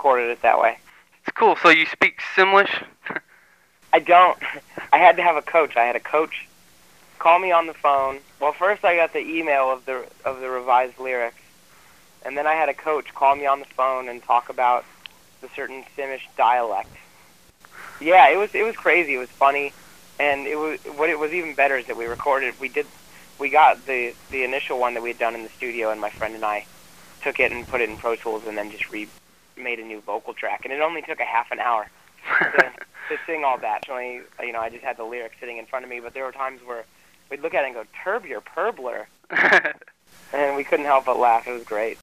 recorded it that way. It's cool. So you speak Simlish? I don't. I had to have a coach. I had a coach call me on the phone. Well, first I got the email of the revised lyrics, and then I had a coach call me on the phone and talk about the certain Simish dialect. Yeah, it was crazy. It was funny, and it was even better is that we got the initial one that we had done in the studio, and my friend and I took it and put it in Pro Tools, and then just made a new vocal track, and it only took a half an hour to sing all that. Actually, I just had the lyrics sitting in front of me, but there were times where we'd look at it and go, "Turbulur, Purbler," and we couldn't help but laugh. It was great.